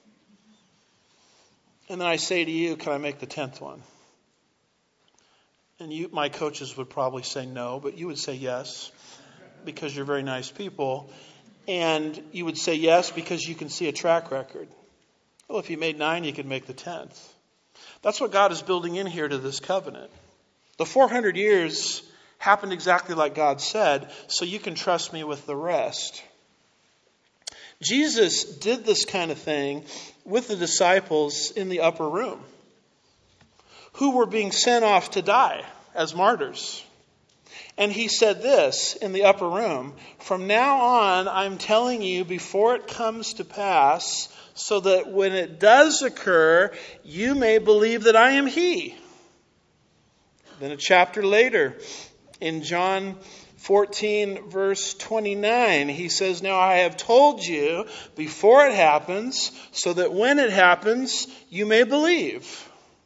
And then I say to you, can I make the tenth one? And you, my coaches would probably say no, but you would say yes. because you're very nice people. And you would say yes because you can see a track record. Well, if you made nine, you could make the tenth. That's what God is building in here to this covenant. The four hundred years happened exactly like God said, so you can trust me with the rest. Jesus did this kind of thing with the disciples in the upper room, who were being sent off to die as martyrs. And he said this in the upper room, "From now on, I'm telling you before it comes to pass, so that when it does occur, you may believe that I am he." Then a chapter later, in John fourteen, verse twenty-nine, he says, "Now I have told you before it happens, so that when it happens, you may believe."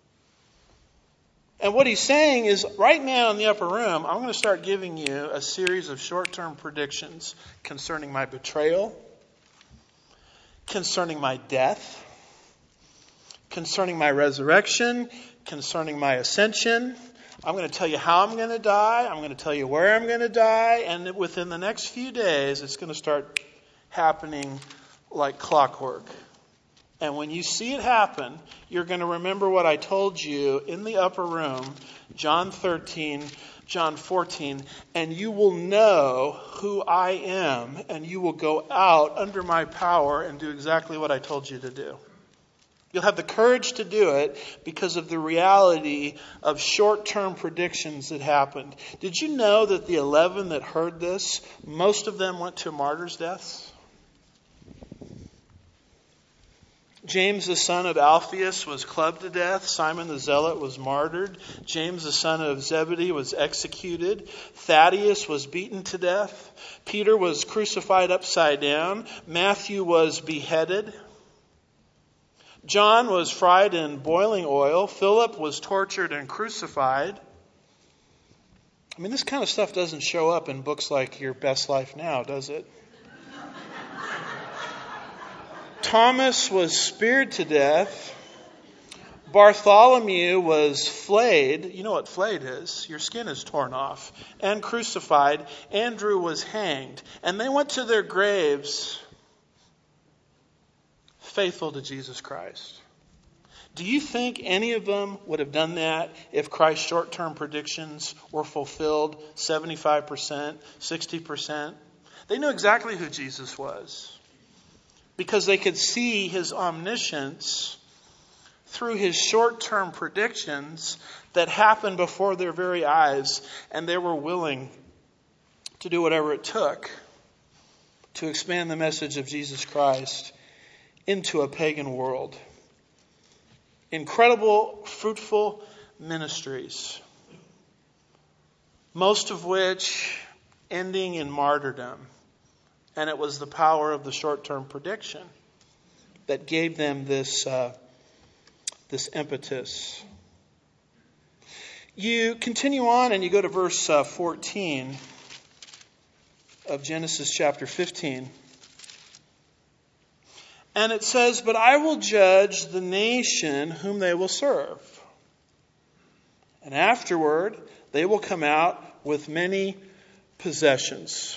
And what he's saying is, right now in the upper room, I'm going to start giving you a series of short-term predictions concerning my betrayal, concerning my death, concerning my resurrection, concerning my ascension. I'm going to tell you how I'm going to die. I'm going to tell you where I'm going to die. And within the next few days, it's going to start happening like clockwork. And when you see it happen, you're going to remember what I told you in the upper room, John thirteen, John fourteen, and you will know who I am, and you will go out under my power and do exactly what I told you to do. You'll have the courage to do it because of the reality of short-term predictions that happened. Did you know that the eleven that heard this, most of them went to martyrs' deaths? James, the son of Alphaeus, was clubbed to death. Simon the Zealot was martyred. James, the son of Zebedee, was executed. Thaddeus was beaten to death. Peter was crucified upside down. Matthew was beheaded. John was fried in boiling oil. Philip was tortured and crucified. I mean, this kind of stuff doesn't show up in books like Your Best Life Now, does it? Thomas was speared to death. Bartholomew was flayed. You know what flayed is? Your skin is torn off. And crucified. Andrew was hanged. And they went to their graves faithful to Jesus Christ. Do you think any of them would have done that if Christ's short-term predictions were fulfilled seventy-five percent, sixty percent? They knew exactly who Jesus was, because they could see his omniscience through his short-term predictions that happened before their very eyes, and they were willing to do whatever it took to expand the message of Jesus Christ into a pagan world. Incredible, fruitful ministries, most of which ending in martyrdom. And it was the power of the short-term prediction that gave them this, uh, this impetus. You continue on and you go to verse uh, fourteen of Genesis chapter fifteen. And it says, "But I will judge the nation whom they will serve. And afterward, they will come out with many possessions."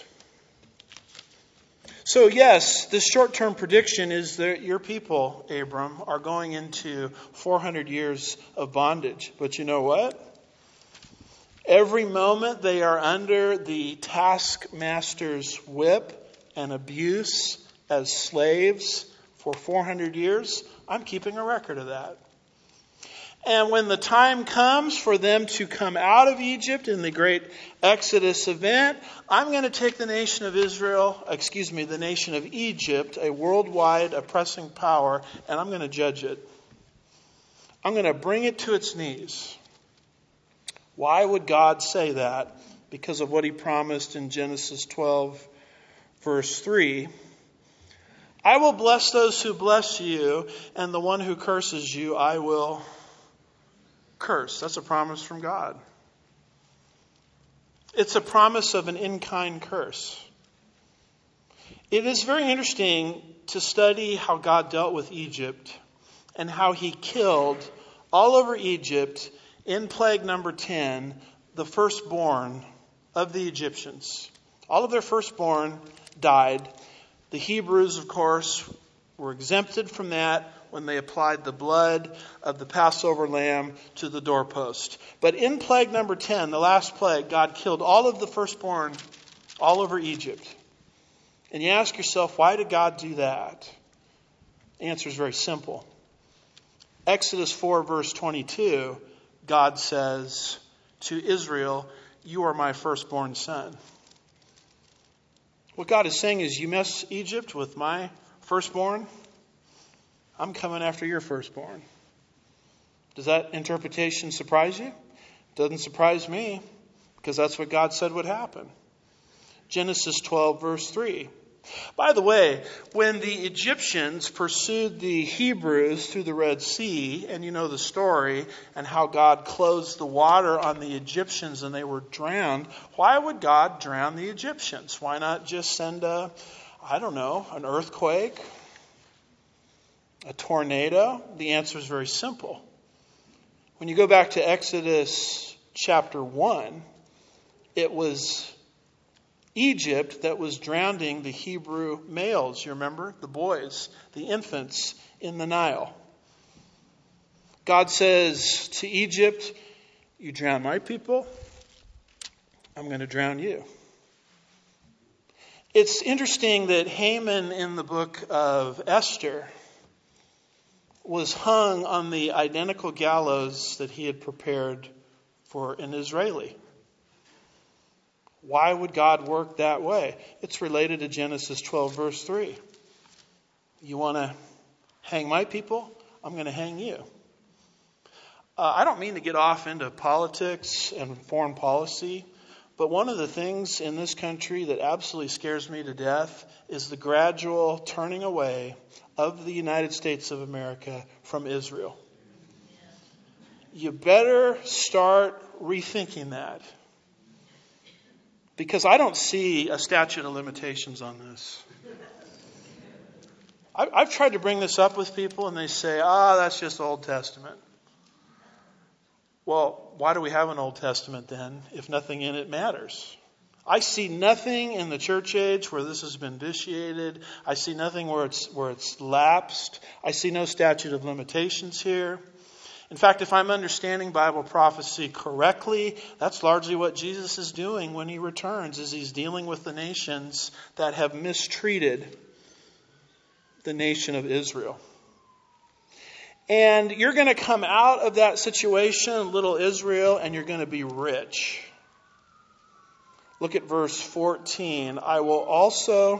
So yes, this short-term prediction is that your people, Abram, are going into four hundred years of bondage. But you know what? Every moment they are under the taskmaster's whip and abuse as slaves for four hundred years, I'm keeping a record of that. And when the time comes for them to come out of Egypt in the great Exodus event, I'm going to take the nation of Israel, excuse me, the nation of Egypt, a worldwide oppressing power, and I'm going to judge it. I'm going to bring it to its knees. Why would God say that? Because of what he promised in Genesis twelve, verse three. "I will bless those who bless you, and the one who curses you, I will curse." That's a promise from God. It's a promise of an in-kind curse. It is very interesting to study how God dealt with Egypt and how he killed all over Egypt in plague number ten, the firstborn of the Egyptians. All of their firstborn died. The Hebrews, of course, were exempted from that when they applied the blood of the Passover lamb to the doorpost. But in plague number ten, the last plague, God killed all of the firstborn all over Egypt. And you ask yourself, why did God do that? The answer is very simple. Exodus four, verse twenty-two, God says to Israel, "You are my firstborn son." What God is saying is, you mess Egypt with my firstborn, I'm coming after your firstborn. Does that interpretation surprise you? Doesn't surprise me, because that's what God said would happen. Genesis twelve, verse three. By the way, when the Egyptians pursued the Hebrews through the Red Sea, and you know the story, and how God closed the water on the Egyptians and they were drowned, why would God drown the Egyptians? Why not just send a, I don't know, an earthquake, a tornado? The answer is very simple. When you go back to Exodus chapter one, it was Egypt that was drowning the Hebrew males, you remember? The boys, the infants in the Nile. God says to Egypt, you drown my people, I'm going to drown you. It's interesting that Haman in the book of Esther was hung on the identical gallows that he had prepared for an Israeli. Why would God work that way? It's related to Genesis twelve, verse three. You want to hang my people? I'm going to hang you. Uh, I don't mean to get off into politics and foreign policy, but one of the things in this country that absolutely scares me to death is the gradual turning away of the United States of America from Israel. You better start rethinking that. Because I don't see a statute of limitations on this. I've tried to bring this up with people and they say, ah, that's just Old Testament. Well, why do we have an Old Testament then if nothing in it matters? I see nothing in the church age where this has been vitiated. I see nothing where it's where it's lapsed. I see no statute of limitations here. In fact, if I'm understanding Bible prophecy correctly, that's largely what Jesus is doing when he returns, is he's dealing with the nations that have mistreated the nation of Israel. And you're going to come out of that situation, little Israel, and you're going to be rich. Look at verse fourteen. I will also,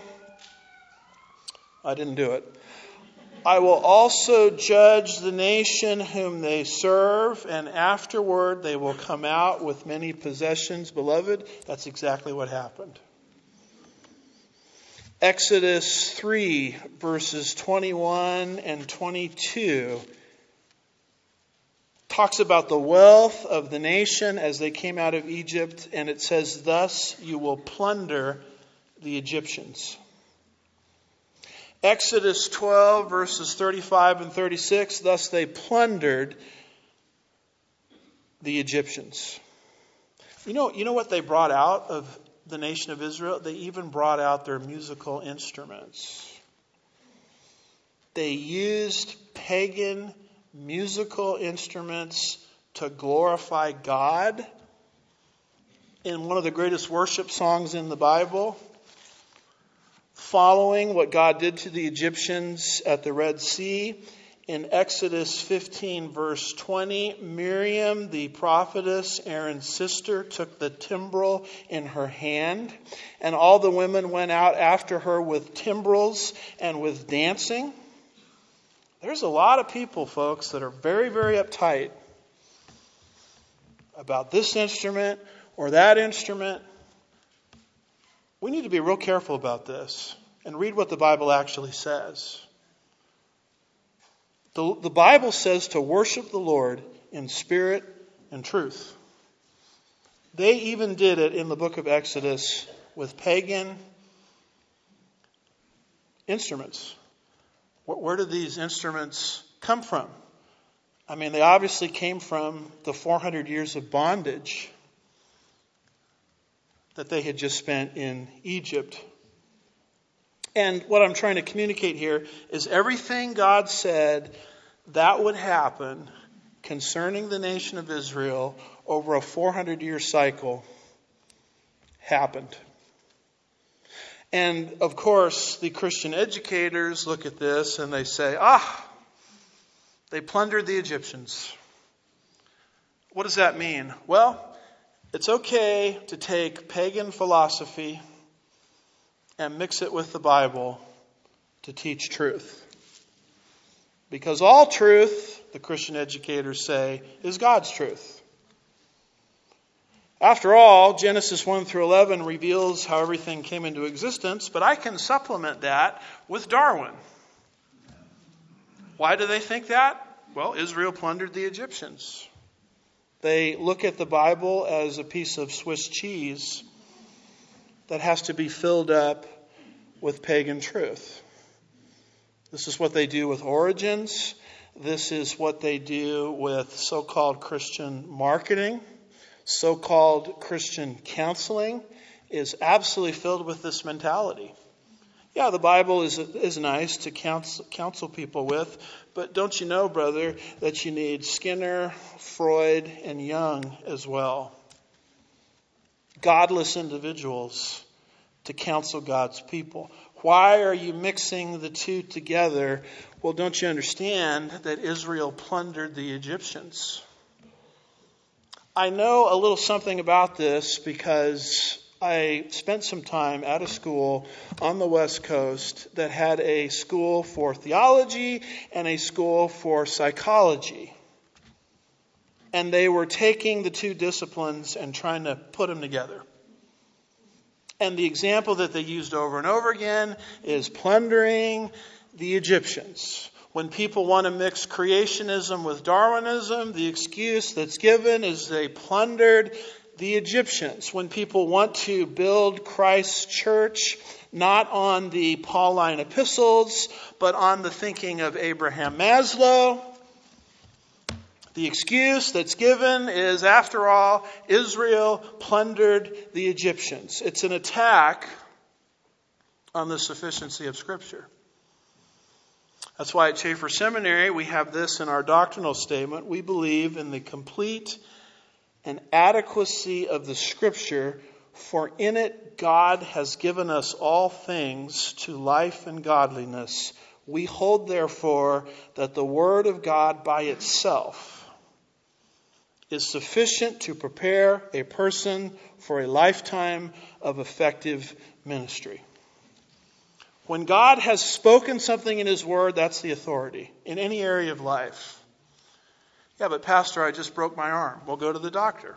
I didn't do it. I will also judge the nation whom they serve, and afterward they will come out with many possessions. Beloved, that's exactly what happened. Exodus three, verses twenty-one and twenty-two, talks about the wealth of the nation as they came out of Egypt, and it says, thus you will plunder the Egyptians. Exodus twelve, verses thirty-five and thirty-six, thus they plundered the Egyptians. You know, you know what they brought out of the nation of Israel? They even brought out their musical instruments. They used pagan musical instruments to glorify God in one of the greatest worship songs in the Bible. Following what God did to the Egyptians at the Red Sea, in Exodus fifteen, verse twenty, Miriam, the prophetess, Aaron's sister, took the timbrel in her hand, and all the women went out after her with timbrels and with dancing. There's a lot of people, folks, that are very, very uptight about this instrument or that instrument. We need to be real careful about this and read what the Bible actually says. The, the Bible says to worship the Lord in spirit and truth. They even did it in the book of Exodus with pagan instruments. Where, where did these instruments come from? I mean, they obviously came from the four hundred years of bondage that they had just spent in Egypt. And what I'm trying to communicate here is everything God said that would happen concerning the nation of Israel over a four hundred year cycle happened. And of course, the Christian educators look at this and they say, ah, they plundered the Egyptians. What does that mean? Well, it's okay to take pagan philosophy and mix it with the Bible to teach truth. Because all truth, the Christian educators say, is God's truth. After all, Genesis one through eleven reveals how everything came into existence, but I can supplement that with Darwin. Why do they think that? Well, Israel plundered the Egyptians. They look at the Bible as a piece of Swiss cheese that has to be filled up with pagan truth. This is what they do with Origins. This is what they do with so-called Christian marketing. So-called Christian counseling is absolutely filled with this mentality. Yeah, the Bible is is nice to counsel, counsel people with, but don't you know, brother, that you need Skinner, Freud, and Jung as well. Godless individuals to counsel God's people. Why are you mixing the two together? Well, don't you understand that Israel plundered the Egyptians? I know a little something about this because I spent some time at a school on the West Coast that had a school for theology and a school for psychology. And they were taking the two disciplines and trying to put them together. And the example that they used over and over again is plundering the Egyptians. When people want to mix creationism with Darwinism, the excuse that's given is they plundered the Egyptians. When people want to build Christ's church, not on the Pauline epistles, but on the thinking of Abraham Maslow, the excuse that's given is, after all, Israel plundered the Egyptians. It's an attack on the sufficiency of Scripture. That's why at Chafer Seminary we have this in our doctrinal statement. We believe in the complete and adequacy of the Scripture, for in it God has given us all things to life and godliness. We hold, therefore, that the Word of God by itself is sufficient to prepare a person for a lifetime of effective ministry. When God has spoken something in His Word, that's the authority in any area of life. Yeah, but Pastor, I just broke my arm. Well, go to the doctor.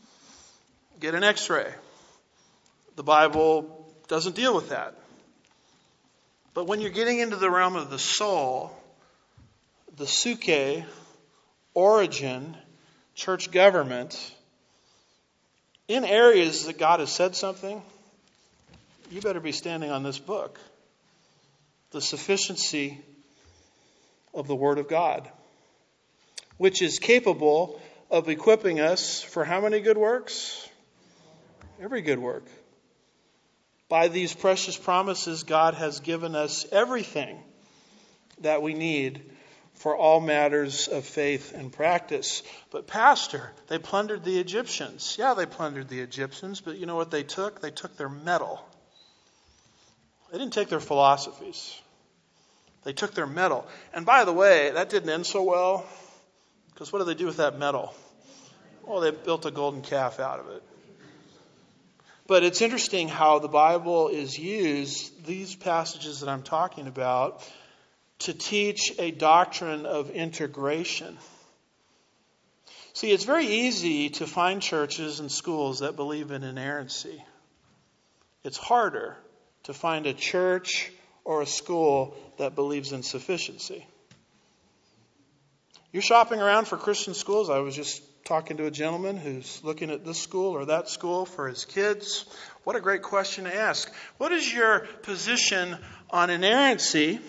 Get an x-ray. The Bible doesn't deal with that. But when you're getting into the realm of the soul, the suke, origin, church government, in areas that God has said something, you better be standing on this book. The sufficiency of the Word of God, which is capable of equipping us for how many good works? Every good work. By these precious promises, God has given us everything that we need for all matters of faith and practice. But Pastor, they plundered the Egyptians. Yeah, they plundered the Egyptians, but you know what they took? They took their metal. They didn't take their philosophies. They took their metal. And by the way, that didn't end so well, because what did they do with that metal? Well, they built a golden calf out of it. But it's interesting how the Bible is used, these passages that I'm talking about, to teach a doctrine of integration. See, it's very easy to find churches and schools that believe in inerrancy. It's harder to find a church or a school that believes in sufficiency. You're shopping around for Christian schools. I was just talking to a gentleman who's looking at this school or that school for his kids. What a great question to ask. What is your position on inerrancy?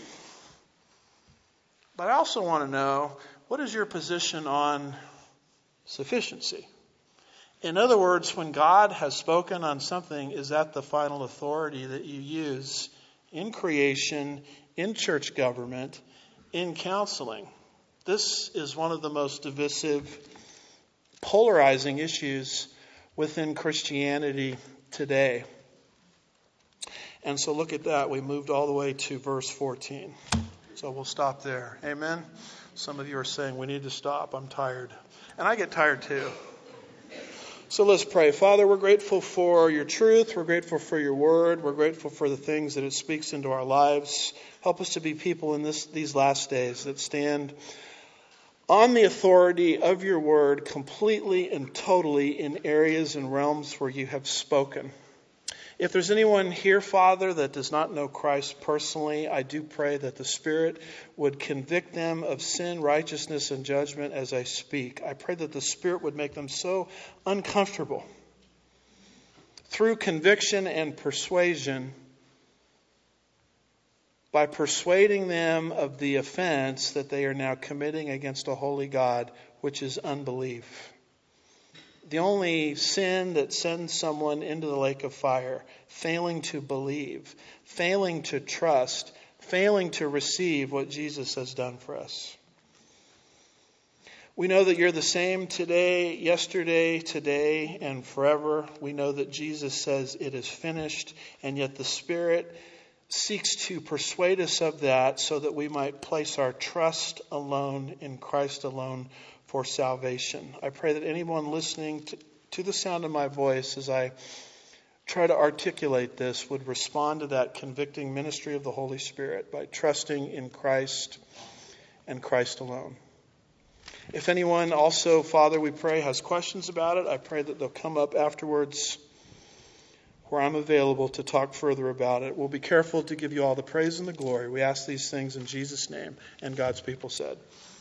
But I also want to know, what is your position on sufficiency? In other words, when God has spoken on something, is that the final authority that you use in creation, in church government, in counseling? This is one of the most divisive, polarizing issues within Christianity today. And so look at that. We moved all the way to verse fourteen. So we'll stop there. Amen? Some of you are saying, we need to stop. I'm tired. And I get tired too. So let's pray. Father, we're grateful for your truth. We're grateful for your word. We're grateful for the things that it speaks into our lives. Help us to be people in this, these last days that stand on the authority of your word completely and totally in areas and realms where you have spoken. If there's anyone here, Father, that does not know Christ personally, I do pray that the Spirit would convict them of sin, righteousness, and judgment as I speak. I pray that the Spirit would make them so uncomfortable through conviction and persuasion, by persuading them of the offense that they are now committing against a holy God, which is unbelief. The only sin that sends someone into the lake of fire, failing to believe, failing to trust, failing to receive what Jesus has done for us. We know that you're the same today, yesterday, today, and forever. We know that Jesus says it is finished, and yet the Spirit seeks to persuade us of that so that we might place our trust alone in Christ alone for salvation. I pray that anyone listening to, to the sound of my voice as I try to articulate this would respond to that convicting ministry of the Holy Spirit by trusting in Christ and Christ alone. If anyone also, Father, we pray, has questions about it, I pray that they'll come up afterwards where I'm available to talk further about it. We'll be careful to give you all the praise and the glory. We ask these things in Jesus' name. And God's people said.